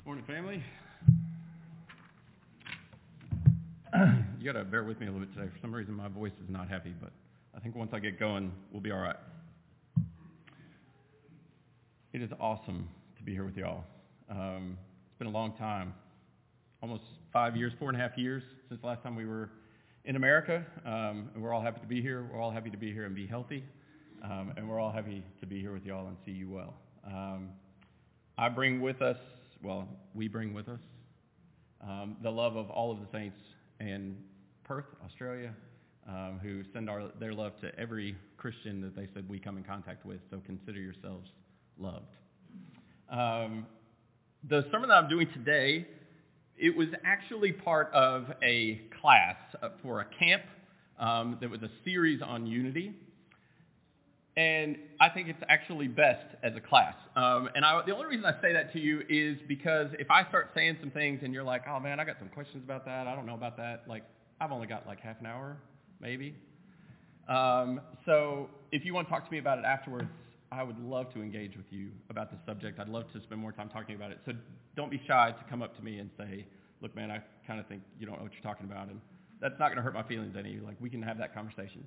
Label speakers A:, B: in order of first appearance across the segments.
A: Morning, family. You got to bear with me a little bit today. For some reason, my voice is not happy, but I think once I get going, we'll be all right. It is awesome to be here with y'all. It's been a long time, almost 5 years, 4.5 years since the last time we were in America, and we're all happy to be here. We're all happy to be here and be healthy, and we're all happy to be here with y'all and see you well. We bring with us the love of all of the saints in Perth, Australia, who send their love to every Christian that they said we come in contact with, so consider yourselves loved. The sermon that I'm doing today, it was actually part of a class for a camp that was a series on unity. And I think it's actually best as a class. The only reason I say that to you is because if I start saying some things and you're like, oh man, I got some questions about that, I don't know about that, I've only got half an hour, maybe. So if you want to talk to me about it afterwards, I would love to engage with you about this subject. I'd love to spend more time talking about it. So don't be shy to come up to me and say, look man, I kind of think you don't know what you're talking about. And that's not going to hurt my feelings any. We can have that conversation.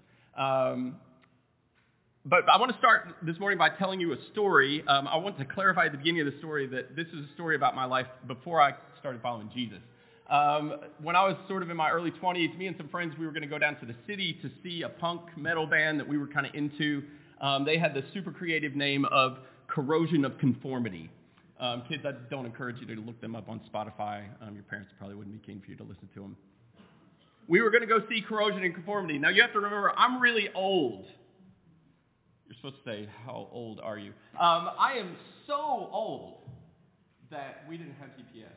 A: But I want to start this morning by telling you a story. I want to clarify at the beginning of the story that this is a story about my life before I started following Jesus. When I was sort of in my early 20s, me and some friends, we were going to go down to the city to see a punk metal band that we were kind of into. They had the super creative name of Corrosion of Conformity. Kids, I don't encourage you to look them up on Spotify. Your parents probably wouldn't be keen for you to listen to them. We were going to go see Corrosion of Conformity. Now, you have to remember, I'm really old. You're supposed to say, how old are you? I am so old that we didn't have GPS.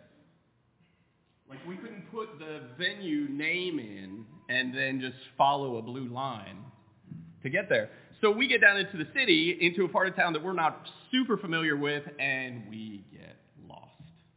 A: We couldn't put the venue name in and then just follow a blue line to get there. So we get down into the city, into a part of town that we're not super familiar with, and we get lost.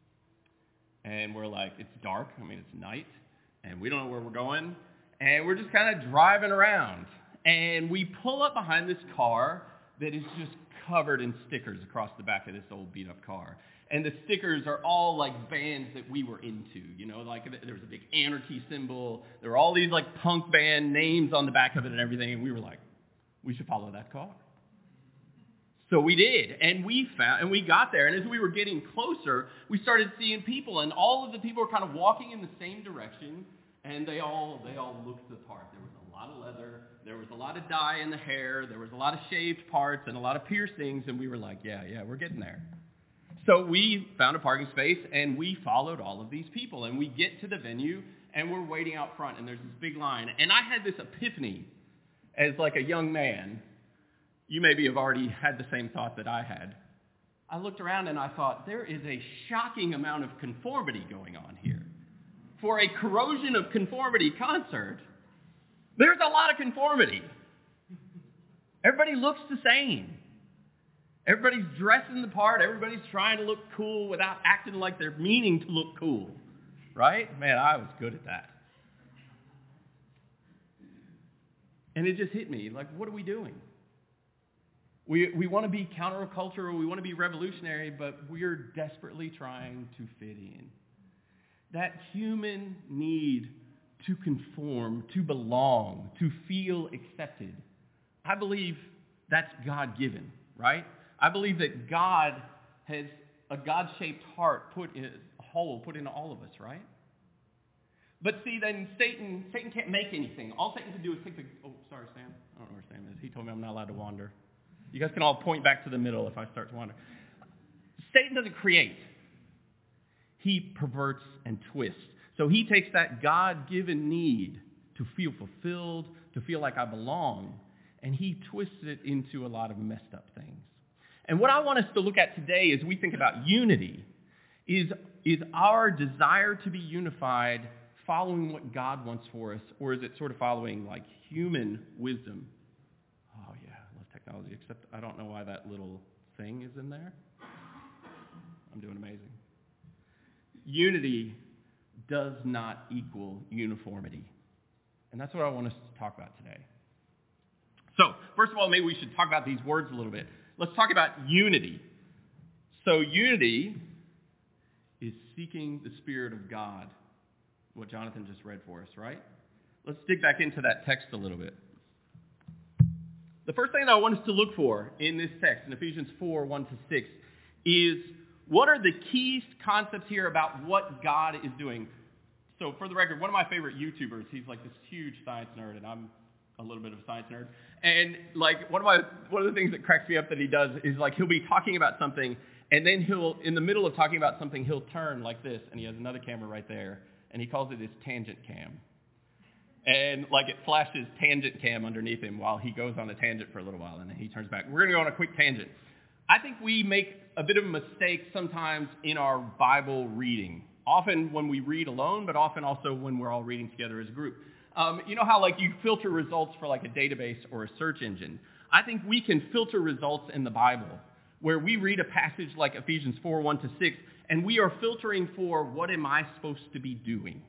A: And we're like, it's dark, it's night, and we don't know where we're going, and we're just kind of driving around. And we pull up behind this car that is just covered in stickers across the back of this old beat-up car. And the stickers are all bands that we were into. There was a big anarchy symbol. There were all these punk band names on the back of it and everything. And we were like, we should follow that car. So we did. And we got there. And as we were getting closer, we started seeing people. And all of the people were kind of walking in the same direction. And they all looked the part. There was a lot of leather. There was a lot of dye in the hair. There was a lot of shaved parts and a lot of piercings. And we were like, yeah, we're getting there. So we found a parking space, and we followed all of these people. And we get to the venue, and we're waiting out front, and there's this big line. And I had this epiphany as a young man. You maybe have already had the same thought that I had. I looked around, and I thought, there is a shocking amount of conformity going on here. For a Corrosion of Conformity concert, there's a lot of conformity. Everybody looks the same. Everybody's dressing the part. Everybody's trying to look cool without acting like they're meaning to look cool. Right? Man, I was good at that. And it just hit me. What are we doing? We want to be countercultural. We want to be revolutionary, but we're desperately trying to fit in. That human need to conform, to belong, to feel accepted. I believe that's God-given, right? I believe that God has a God-shaped heart put into all of us, right? But see, then Satan can't make anything. All Satan can do is take the... Oh, sorry, Sam. I don't know where Sam is. He told me I'm not allowed to wander. You guys can all point back to the middle if I start to wander. Satan doesn't create. He perverts and twists. So he takes that God-given need to feel fulfilled, to feel like I belong, and he twists it into a lot of messed up things. And what I want us to look at today as we think about unity is our desire to be unified following what God wants for us, or is it sort of following human wisdom? Oh yeah, I love technology, except I don't know why that little thing is in there. I'm doing amazing. Unity does not equal uniformity. And that's what I want us to talk about today. So, first of all, maybe we should talk about these words a little bit. Let's talk about unity. So unity is seeking the Spirit of God, what Jonathan just read for us, right? Let's dig back into that text a little bit. The first thing that I want us to look for in this text, in Ephesians 4, 1-6, is what are the key concepts here about what God is doing? So for the record, one of my favorite YouTubers, he's like this huge science nerd, and I'm a little bit of a science nerd. And like one of the things that cracks me up that he does is like he'll be talking about something, and then in the middle of talking about something, he'll turn like this, and he has another camera right there, and he calls it his tangent cam. And like it flashes tangent cam underneath him while he goes on a tangent for a little while, and then he turns back. We're going to go on a quick tangent. I think we make a bit of a mistake sometimes in our Bible reading. Often when we read alone, but often also when we're all reading together as a group. You know how like you filter results for like a database or a search engine? I think we can filter results in the Bible where we read a passage like Ephesians 4, 1-6, and we are filtering for what am I supposed to be doing?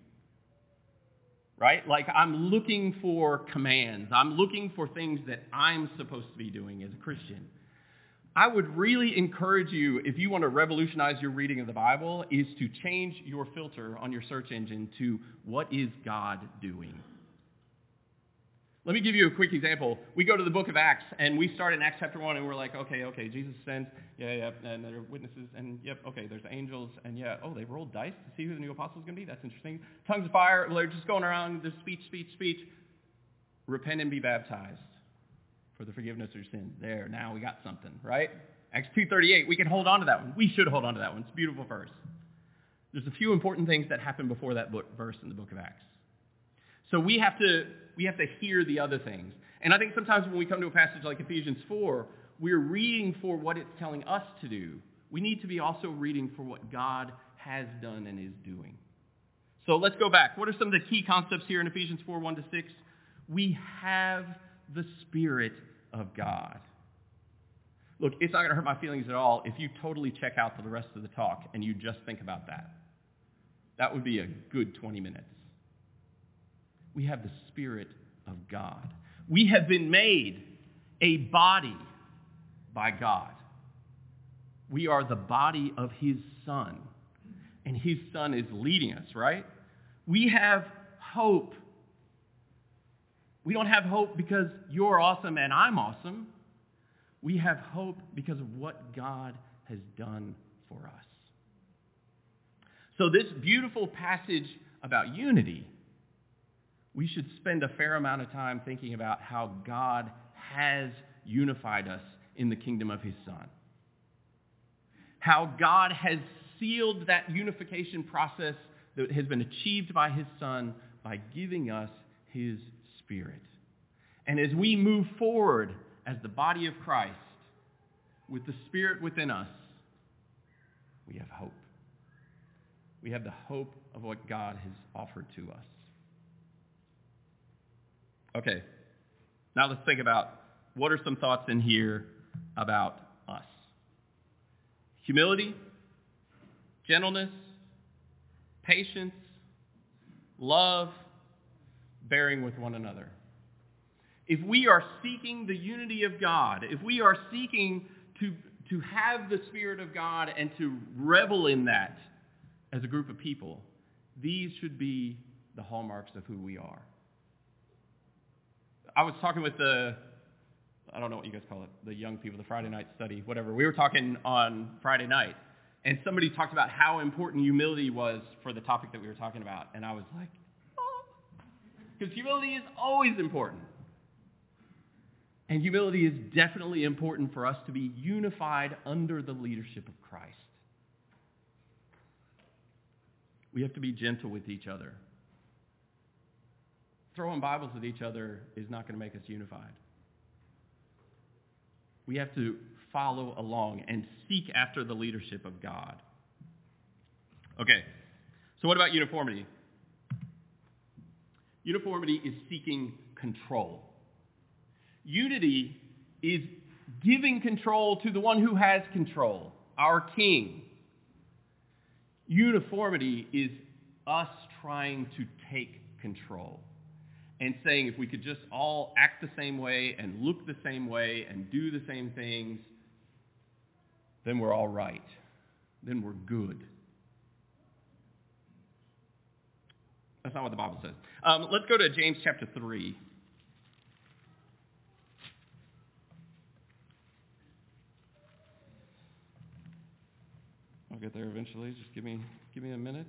A: Right? Like I'm looking for commands. I'm looking for things that I'm supposed to be doing as a Christian. I would really encourage you, if you want to revolutionize your reading of the Bible, is to change your filter on your search engine to what is God doing? Let me give you a quick example. We go to the book of Acts, and we start in Acts chapter 1, and we're like, okay, Jesus sends, and there are witnesses, and there's angels, and they rolled dice to see who the new apostle is going to be. That's interesting. Tongues of fire, they're just going around, there's speech. Repent and be baptized for the forgiveness of your sins. There, now we got something, right? Acts 2:38, we can hold on to that one. We should hold on to that one. It's a beautiful verse. There's a few important things that happen before that verse in the book of Acts. So we have to hear the other things. And I think sometimes when we come to a passage like Ephesians 4, we're reading for what it's telling us to do. We need to be also reading for what God has done and is doing. So let's go back. What are some of the key concepts here in Ephesians 4, 1-6? We have the Spirit of God. Look, it's not going to hurt my feelings at all if you totally check out for the rest of the talk and you just think about that. That would be a good 20 minutes. We have the Spirit of God. We have been made a body by God. We are the body of His Son, and His Son is leading us, right? We have hope. We don't have hope because you're awesome and I'm awesome. We have hope because of what God has done for us. So this beautiful passage about unity, we should spend a fair amount of time thinking about how God has unified us in the kingdom of His Son. How God has sealed that unification process that has been achieved by His Son by giving us His Spirit. And as we move forward as the body of Christ with the Spirit within us, we have hope. We have the hope of what God has offered to us. Okay, now let's think about what are some thoughts in here about us. Humility, gentleness, patience, love, bearing with one another. If we are seeking the unity of God, if we are seeking to have the Spirit of God and to revel in that as a group of people, these should be the hallmarks of who we are. I was talking with I don't know what you guys call it, the young people, the Friday night study, whatever. We were talking on Friday night, and somebody talked about how important humility was for the topic that we were talking about. And I was like, oh, because humility is always important. And humility is definitely important for us to be unified under the leadership of Christ. We have to be gentle with each other. Throwing Bibles at each other is not going to make us unified. We have to follow along and seek after the leadership of God. Okay, so what about uniformity? Uniformity is seeking control. Unity is giving control to the one who has control, our King. Uniformity is us trying to take control and saying if we could just all act the same way and look the same way and do the same things, then we're all right. Then we're good. That's not what the Bible says. Let's go to James chapter 3. I'll get there eventually. Just give me a minute.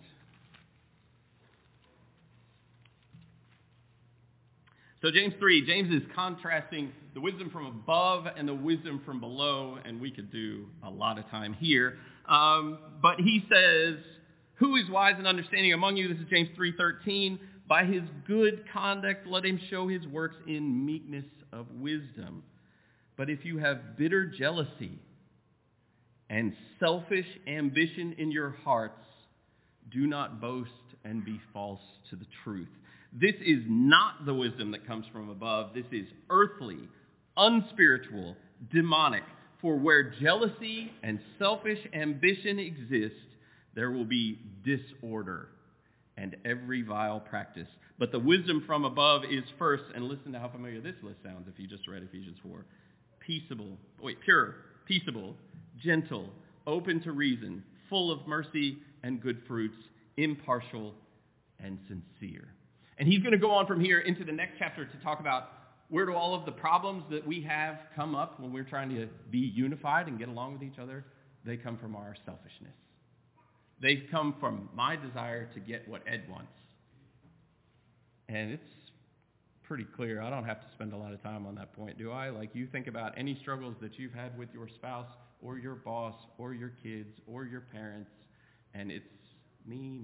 A: So James 3, James is contrasting the wisdom from above and the wisdom from below, and we could do a lot of time here. But he says, who is wise and understanding among you? This is James 3:13. By his good conduct, let him show his works in meekness of wisdom. But if you have bitter jealousy and selfish ambition in your hearts, do not boast and be false to the truth. This is not the wisdom that comes from above. This is earthly, unspiritual, demonic. For where jealousy and selfish ambition exist, there will be disorder and every vile practice. But the wisdom from above is first, and listen to how familiar this list sounds if you just read Ephesians 4, pure, peaceable, gentle, open to reason, full of mercy and good fruits, impartial and sincere. And he's going to go on from here into the next chapter to talk about where do all of the problems that we have come up when we're trying to be unified and get along with each other. They come from our selfishness. They come from my desire to get what Ed wants. And it's pretty clear. I don't have to spend a lot of time on that point, do I? Like, you think about any struggles that you've had with your spouse or your boss or your kids or your parents, and it's me.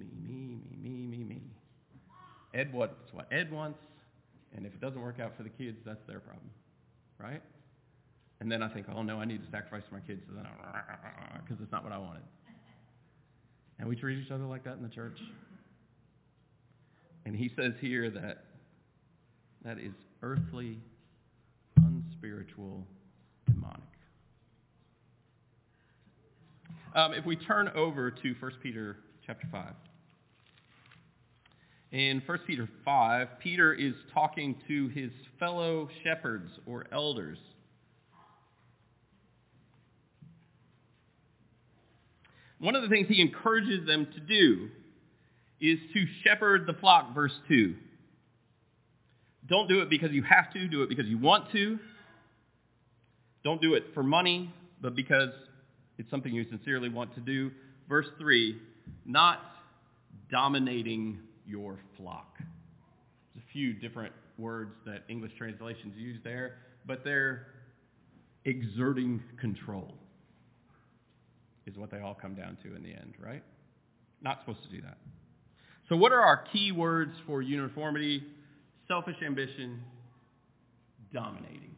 A: Ed wants what Ed wants, and if it doesn't work out for the kids, that's their problem, right? And then I think, oh no, I need to sacrifice for my kids, because it's not what I wanted. And we treat each other like that in the church. And he says here that is earthly, unspiritual, demonic. If we turn over to 1 Peter chapter 5. In 1 Peter 5, Peter is talking to his fellow shepherds or elders. One of the things he encourages them to do is to shepherd the flock, verse 2. Don't do it because you have to, do it because you want to. Don't do it for money, but because it's something you sincerely want to do. Verse 3, not dominating your flock. There's a few different words that English translations use there, but they're exerting control is what they all come down to in the end, right? Not supposed to do that. So what are our key words for uniformity? Selfish ambition, dominating.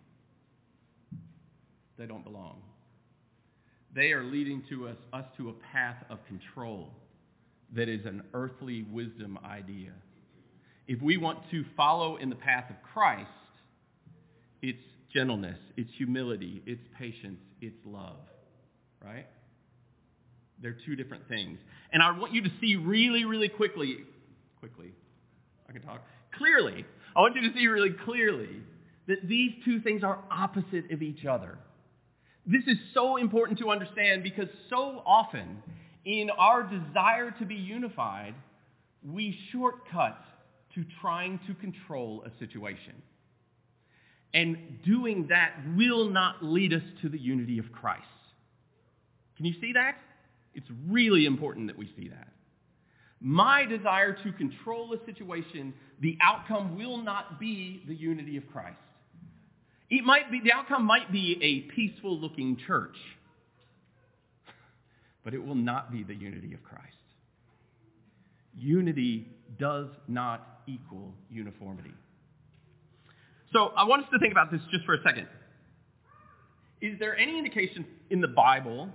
A: They don't belong. They are leading us to a path of control that is an earthly wisdom idea. If we want to follow in the path of Christ, it's gentleness, it's humility, it's patience, it's love, right? They're two different things. And I want you to see really clearly, I want you to see really clearly that these two things are opposite of each other. This is so important to understand because so often in our desire to be unified, we shortcut to trying to control a situation. And doing that will not lead us to the unity of Christ. Can you see that? It's really important that we see that. My desire to control a situation, the outcome will not be the unity of Christ. The outcome might be a peaceful looking church, but it will not be the unity of Christ. Unity does not equal uniformity. So I want us to think about this just for a second. Is there any indication in the Bible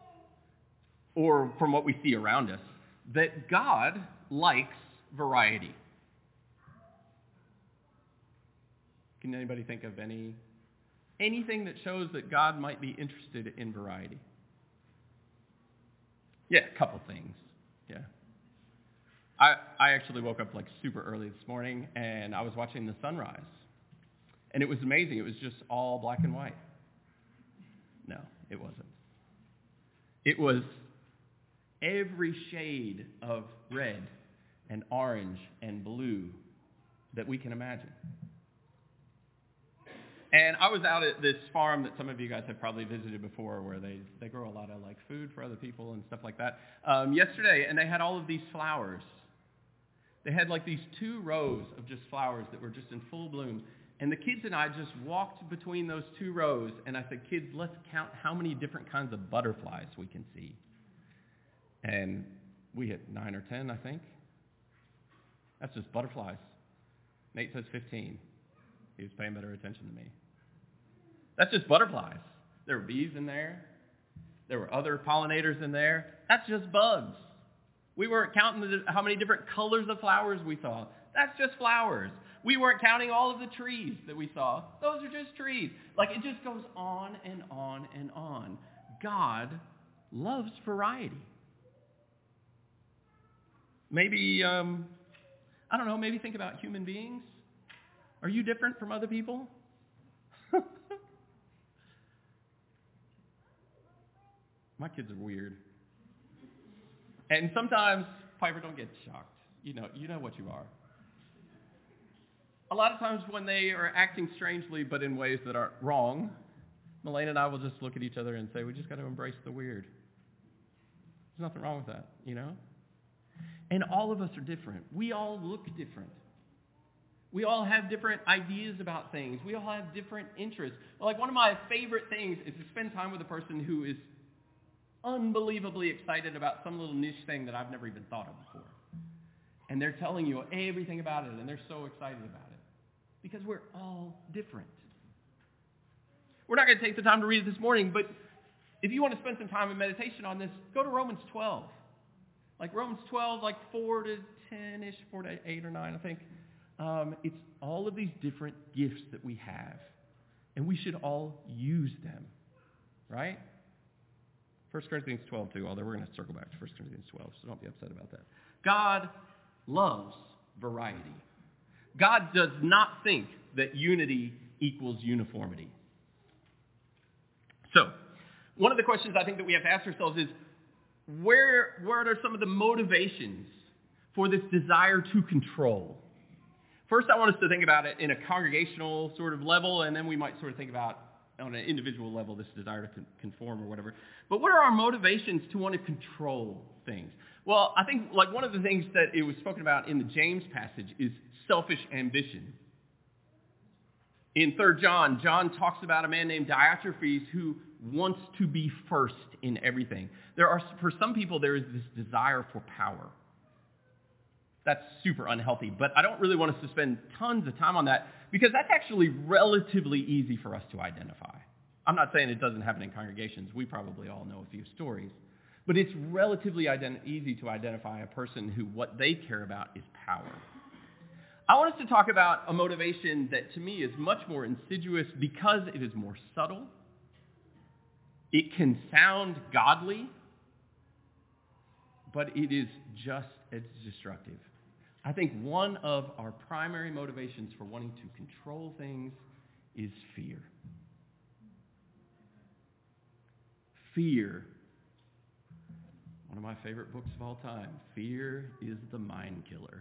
A: or from what we see around us that God likes variety? Can anybody think of anything that shows that God might be interested in variety? Yeah, a couple things. Yeah. I actually woke up like super early this morning and I was watching the sunrise. And it was amazing. It was just all black and white. No, it wasn't. It was every shade of red and orange and blue that we can imagine. And I was out at this farm that some of you guys have probably visited before where they grow a lot of like food for other people and stuff like that. Yesterday, and they had all of these flowers. They had like these 2 rows of just flowers that were just in full bloom. And the kids and I just walked between those 2 rows, and I said, kids, let's count how many different kinds of butterflies we can see. And we hit 9 or 10, I think. That's just butterflies. Nate says 15. He was paying better attention to me. That's just butterflies. There were bees in there. There were other pollinators in there. That's just bugs. We weren't counting how many different colors of flowers we saw. That's just flowers. We weren't counting all of the trees that we saw. Those are just trees. Like, it just goes on and on and on. God loves variety. Maybe, I don't know, maybe think about human beings. Are you different from other people? My kids are weird. And sometimes, Piper, don't get shocked. You know what you are. A lot of times when they are acting strangely but in ways that aren't wrong, Melanie and I will just look at each other and say, we just got to embrace the weird. There's nothing wrong with that, And all of us are different. We all look different. We all have different ideas about things. We all have different interests. Like, one of my favorite things is to spend time with a person who is unbelievably excited about some little niche thing that I've never even thought of before. And they're telling you everything about it, and they're so excited about it. Because we're all different. We're not going to take the time to read it this morning, but if you want to spend some time in meditation on this, go to Romans 12. Like Romans 12, like 4 to 10-ish, 4 to 8 or 9, I think. It's all of these different gifts that we have, and we should all use them, right? 1 Corinthians 12 too, although we're going to circle back to 1 Corinthians 12, so don't be upset about that. God loves variety. God does not think that unity equals uniformity. So, one of the questions I think that we have to ask ourselves is, what are some of the motivations for this desire to control? First, I want us to think about it in a congregational sort of level, and then we might sort of think about on an individual level this desire to conform or whatever. But what are our motivations to want to control things? Well, I think like one of the things that it was spoken about in the James passage is selfish ambition. In 3 John, John talks about a man named Diotrephes who wants to be first in everything. For some people, there is this desire for power. That's super unhealthy, but I don't really want us to spend tons of time on that because that's actually relatively easy for us to identify. I'm not saying it doesn't happen in congregations. We probably all know a few stories. But it's relatively easy to identify a person who what they care about is power. I want us to talk about a motivation that to me is much more insidious because it is more subtle. It can sound godly, but it is just as destructive. I think one of our primary motivations for wanting to control things is fear. Fear. One of my favorite books of all time. Fear is the mind killer.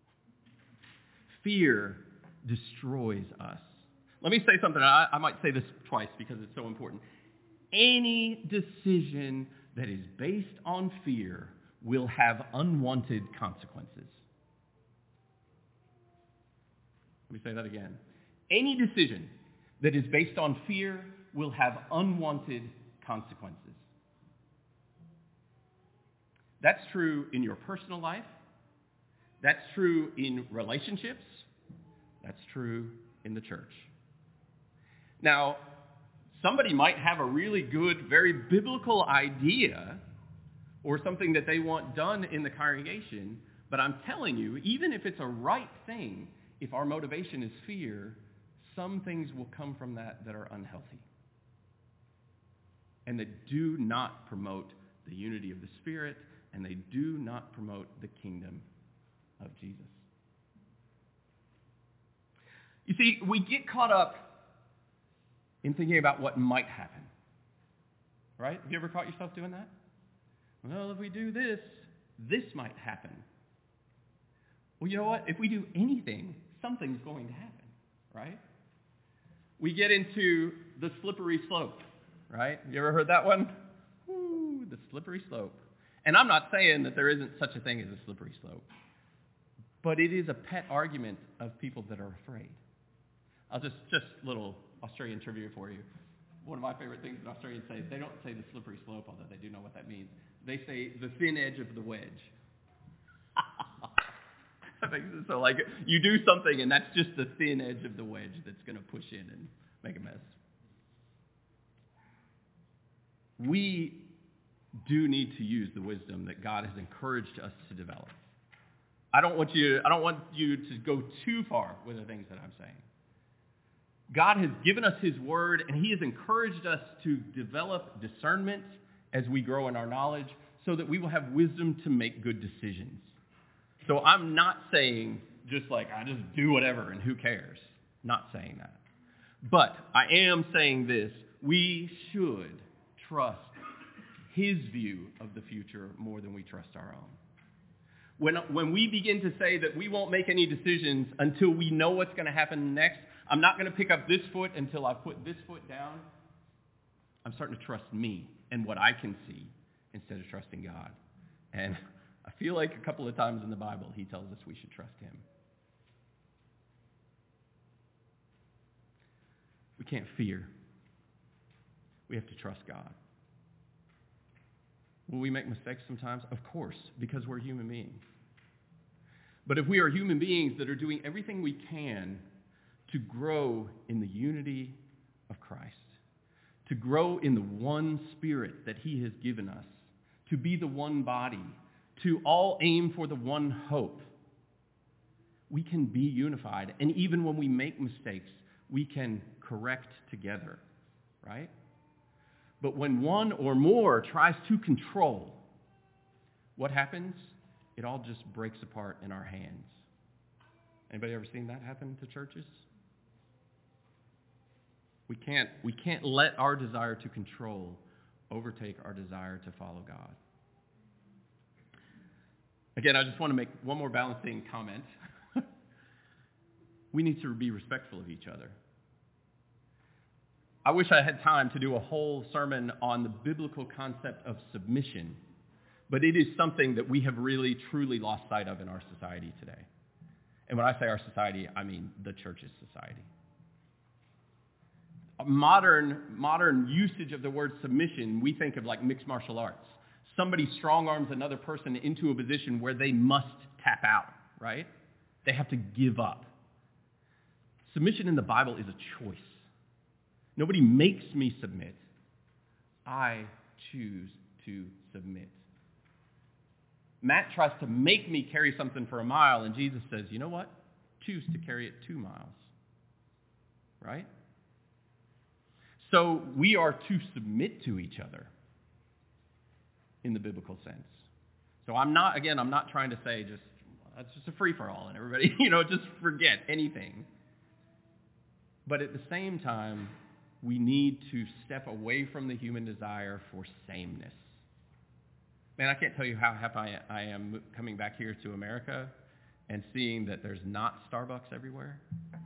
A: Fear destroys us. Let me say something. I might say this twice because it's so important. Any decision that is based on fear will have unwanted consequences. Let me say that again. Any decision that is based on fear will have unwanted consequences. That's true in your personal life. That's true in relationships. That's true in the church. Now, somebody might have a really good, very biblical idea or something that they want done in the congregation, but I'm telling you, even if it's a right thing, if our motivation is fear, some things will come from that are unhealthy and that do not promote the unity of the Spirit, and they do not promote the kingdom of Jesus. You see, we get caught up in thinking about what might happen. Right? Have you ever caught yourself doing that? Well, if we do this, this might happen. Well, you know what? If we do anything, something's going to happen, right? We get into the slippery slope, right? You ever heard that one? Ooh, the slippery slope. And I'm not saying that there isn't such a thing as a slippery slope, but it is a pet argument of people that are afraid. I'll just little Australian trivia for you. One of my favorite things that Australians say, they don't say the slippery slope, although they do know what that means. They say the thin edge of the wedge. So like you do something and that's just the thin edge of the wedge that's going to push in and make a mess. We do need to use the wisdom that God has encouraged us to develop. I don't want you to go too far with the things that I'm saying. God has given us his word, and he has encouraged us to develop discernment as we grow in our knowledge so that we will have wisdom to make good decisions. So I'm not saying just like, I just do whatever and who cares. Not saying that. But I am saying this. We should trust his view of the future more than we trust our own. When we begin to say that we won't make any decisions until we know what's going to happen next, I'm not going to pick up this foot until I put this foot down, I'm starting to trust me and what I can see instead of trusting God. And I feel like a couple of times in the Bible, he tells us we should trust him. We can't fear. We have to trust God. Will we make mistakes sometimes? Of course, because we're human beings. But if we are human beings that are doing everything we can to grow in the unity of Christ, to grow in the one Spirit that he has given us, to be the one body, to all aim for the one hope, we can be unified. And even when we make mistakes, we can correct together, right? But when one or more tries to control, what happens? It all just breaks apart in our hands. Anybody ever seen that happen to churches? We can't let our desire to control overtake our desire to follow God. Again, I just want to make one more balancing comment. We need to be respectful of each other. I wish I had time to do a whole sermon on the biblical concept of submission, but it is something that we have really, truly lost sight of in our society today. And when I say our society, I mean the church's society. Modern usage of the word submission, we think of like mixed martial arts. Somebody strong-arms another person into a position where they must tap out, right? They have to give up. Submission in the Bible is a choice. Nobody makes me submit. I choose to submit. Matt tries to make me carry something for a mile, and Jesus says, you know what? Choose to carry it 2 miles. Right? So we are to submit to each other in the biblical sense. So I'm not trying to say it's just a free-for-all and everybody, just forget anything. But at the same time, we need to step away from the human desire for sameness. Man, I can't tell you how happy I am coming back here to America and seeing that there's not Starbucks everywhere.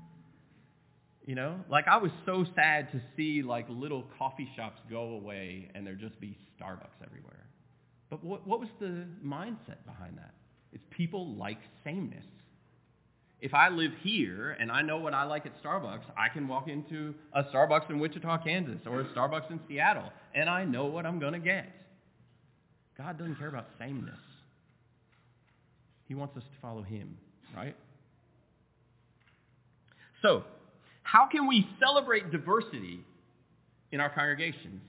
A: I was so sad to see little coffee shops go away and there just be Starbucks everywhere. But what was the mindset behind that? It's people like sameness. If I live here and I know what I like at Starbucks, I can walk into a Starbucks in Wichita, Kansas, or a Starbucks in Seattle, and I know what I'm going to get. God doesn't care about sameness. He wants us to follow him, right? So, how can we celebrate diversity in our congregations?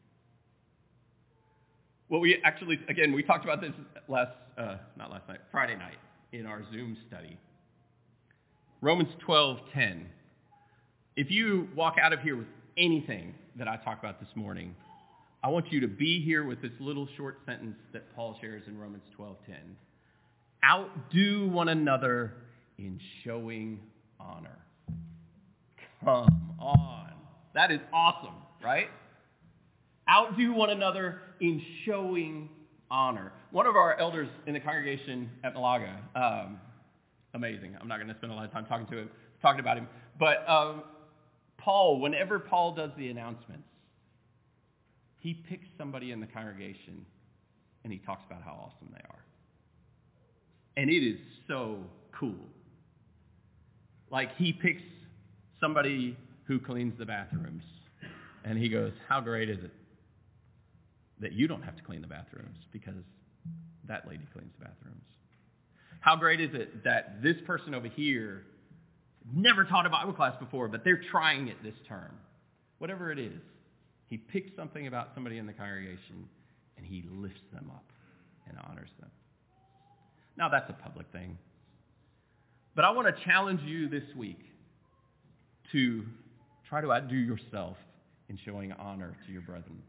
A: Well, we talked about this Friday night in our Zoom study. Romans 12:10. If you walk out of here with anything that I talk about this morning, I want you to be here with this little short sentence that Paul shares in Romans 12:10. Outdo one another in showing honor. Come on. That is awesome, right? Outdo one another in showing honor. One of our elders in the congregation at Malaga, amazing. I'm not going to spend a lot of time talking about him. But Paul, whenever Paul does the announcements, he picks somebody in the congregation and he talks about how awesome they are. And it is so cool. Like, he picks somebody who cleans the bathrooms. And he goes, how great is it that you don't have to clean the bathrooms because that lady cleans the bathrooms? How great is it that this person over here never taught a Bible class before, but they're trying it this term? Whatever it is, he picks something about somebody in the congregation and he lifts them up and honors them. Now, that's a public thing. But I want to challenge you this week to try to outdo yourself in showing honor to your brethren.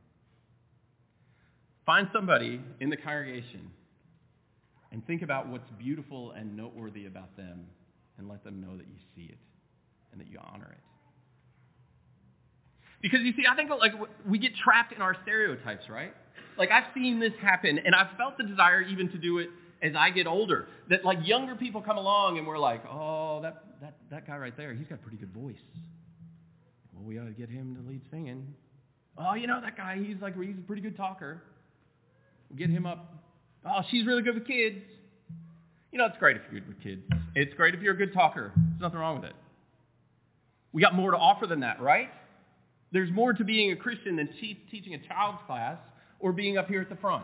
A: Find somebody in the congregation and think about what's beautiful and noteworthy about them and let them know that you see it and that you honor it. Because you see, I think like we get trapped in our stereotypes, right? Like, I've seen this happen, and I've felt the desire even to do it as I get older. That like younger people come along and we're like, oh, that guy right there, he's got a pretty good voice. Well, we ought to get him to lead singing. Oh, you know, that guy, he's a pretty good talker. We'll get him up. Oh, she's really good with kids. You know, it's great if you're good with kids. It's great if you're a good talker. There's nothing wrong with it. We got more to offer than that, right? There's more to being a Christian than teaching a child's class or being up here at the front.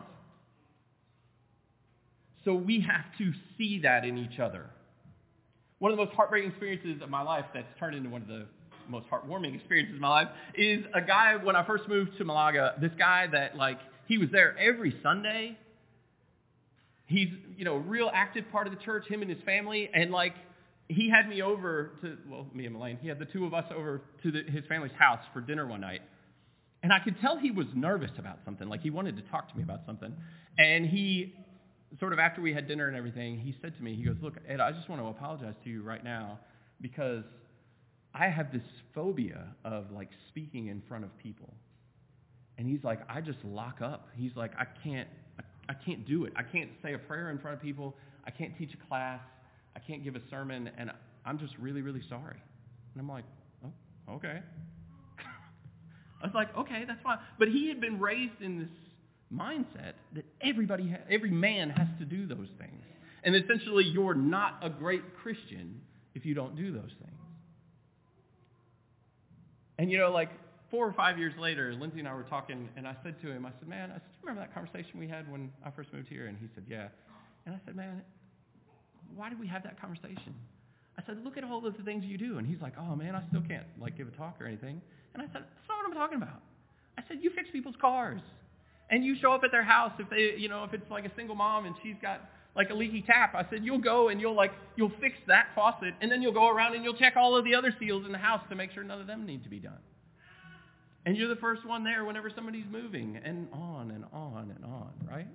A: So we have to see that in each other. One of the most heartbreaking experiences of my life that's turned into one of the most heartwarming experiences of my life is a guy, when I first moved to Malaga, this guy that like, he was there every Sunday. He's, you know, a real active part of the church, him and his family, and like, he had me over to, well, me and Elaine, he had the two of us over to his family's house for dinner one night. And I could tell he was nervous about something, like he wanted to talk to me about something. And he, sort of after we had dinner and everything, he said to me, he goes, look, Ed, I just want to apologize to you right now because I have this phobia of like speaking in front of people. And he's like, I just lock up. He's like, I can't do it. I can't say a prayer in front of people. I can't teach a class. I can't give a sermon. And I'm just really, really sorry. And I'm like, oh, okay. I was like, okay, that's fine. But he had been raised in this mindset that every man has to do those things. And essentially, you're not a great Christian if you don't do those things. And you know, like 4 or 5 years later, Lindsay and I were talking, and I said to him, I said, man, I still remember that conversation we had when I first moved here? And he said, yeah. And I said, man, why did we have that conversation? I said, look at all of the things you do. And he's like, oh man, I still can't like give a talk or anything. And I said, that's not what I'm talking about. I said, you fix people's cars. And you show up at their house if they, you know, if it's like a single mom and she's got like a leaky tap. I said, you'll go and you'll fix that faucet, and then you'll go around and you'll check all of the other seals in the house to make sure none of them need to be done. And you're the first one there whenever somebody's moving, and on and on and on, right?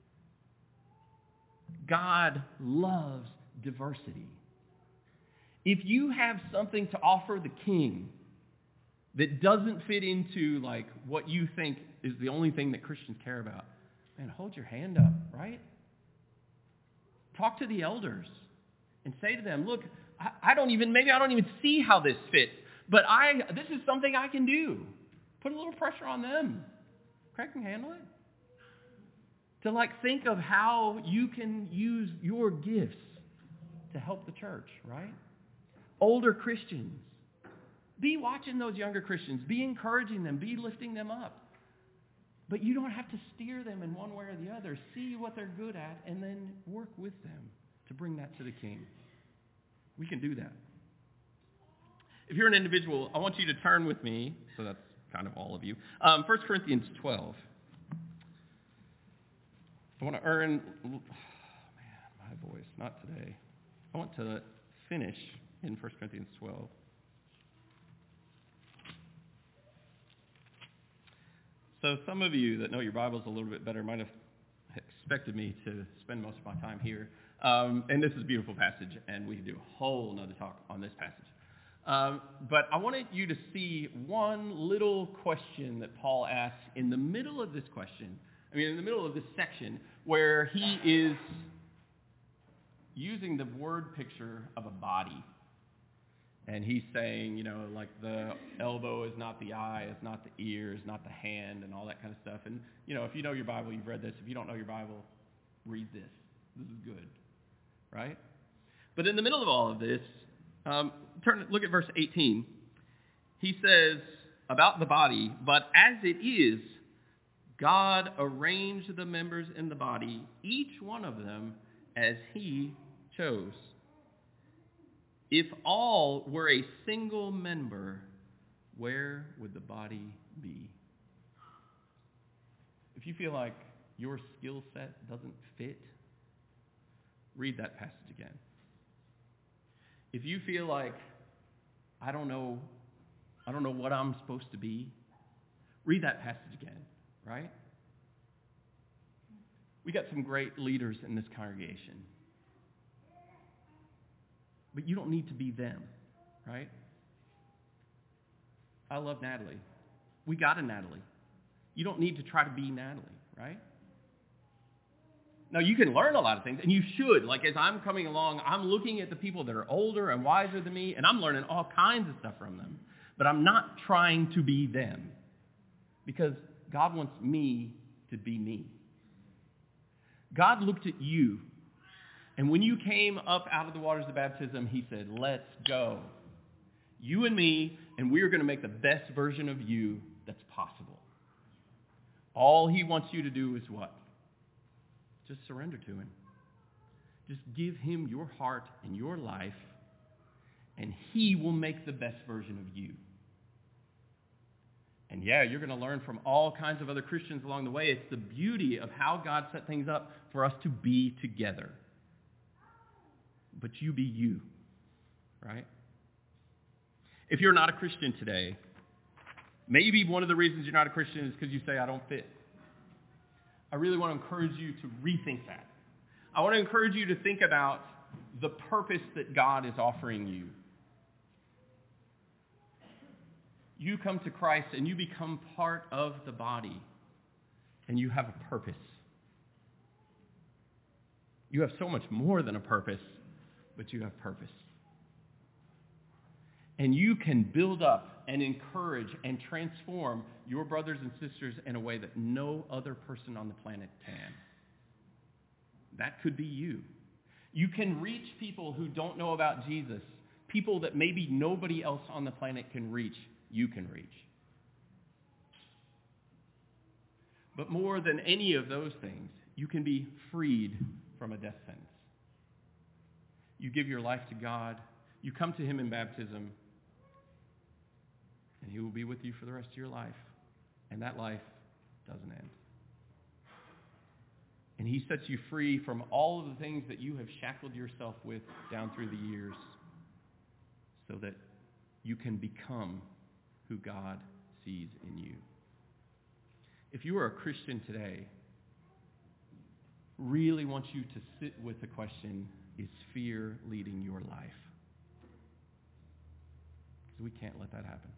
A: God loves diversity. If you have something to offer the king that doesn't fit into like what you think is the only thing that Christians care about, man, hold your hand up, right? Talk to the elders and say to them, look, I don't even see how this fits, but this is something I can do. Put a little pressure on them. Craig can handle it. To like think of how you can use your gifts to help the church, right? Older Christians, be watching those younger Christians, be encouraging them, be lifting them up. But you don't have to steer them in one way or the other. See what they're good at and then work with them to bring that to the king. We can do that. If you're an individual, I want you to turn with me, so that's kind of all of you, 1 Corinthians 12. I want to earn, my voice, not today. I want to finish in 1 Corinthians 12. So some of you that know your Bibles a little bit better might have expected me to spend most of my time here. And this is a beautiful passage, and we could do a whole nother talk on this passage. But I wanted you to see one little question that Paul asks in the middle of this question. In the middle of this section where he is, using the word picture of a body. And he's saying, like the elbow is not the eye, it's not the ear, it's not the hand, and all that kind of stuff. And, if you know your Bible, you've read this. If you don't know your Bible, read this. This is good, right? But in the middle of all of this, look at verse 18. He says about the body, but as it is, God arranged the members in the body, each one of them as he chose. If all were a single member, where would the body be? If you feel like your skill set doesn't fit, read that passage again. If you feel like, I don't know what I'm supposed to be, read that passage again, right? We got some great leaders in this congregation. But you don't need to be them, right? I love Natalie. We got a Natalie. You don't need to try to be Natalie, right? Now, you can learn a lot of things, and you should. Like, as I'm coming along, I'm looking at the people that are older and wiser than me, and I'm learning all kinds of stuff from them. But I'm not trying to be them, because God wants me to be me. God looked at you, and when you came up out of the waters of baptism, he said, let's go. You and me, and we are going to make the best version of you that's possible. All he wants you to do is what? Just surrender to him. Just give him your heart and your life, and he will make the best version of you. And yeah, you're going to learn from all kinds of other Christians along the way. It's the beauty of how God set things up for us to be together. But you be you, right? If you're not a Christian today, maybe one of the reasons you're not a Christian is because you say, I don't fit. I really want to encourage you to rethink that. I want to encourage you to think about the purpose that God is offering you. You come to Christ and you become part of the body, and you have a purpose. You have so much more than a purpose, but you have purpose. And you can build up and encourage and transform your brothers and sisters in a way that no other person on the planet can. That could be you. You can reach people who don't know about Jesus, people that maybe nobody else on the planet can reach, you can reach. But more than any of those things, you can be freed from a death sentence. You give your life to God, you come to him in baptism, and he will be with you for the rest of your life. And that life doesn't end. And he sets you free from all of the things that you have shackled yourself with down through the years, so that you can become who God sees in you. If you are a Christian today, really want you to sit with the question, is fear leading your life? Because we can't let that happen.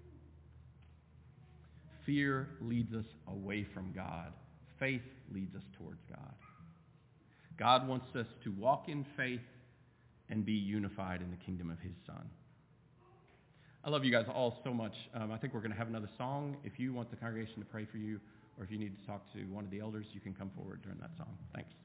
A: Fear leads us away from God. Faith leads us towards God. God wants us to walk in faith and be unified in the kingdom of his Son. I love you guys all so much. I think we're going to have another song. If you want the congregation to pray for you, or if you need to talk to one of the elders, you can come forward during that song. Thanks.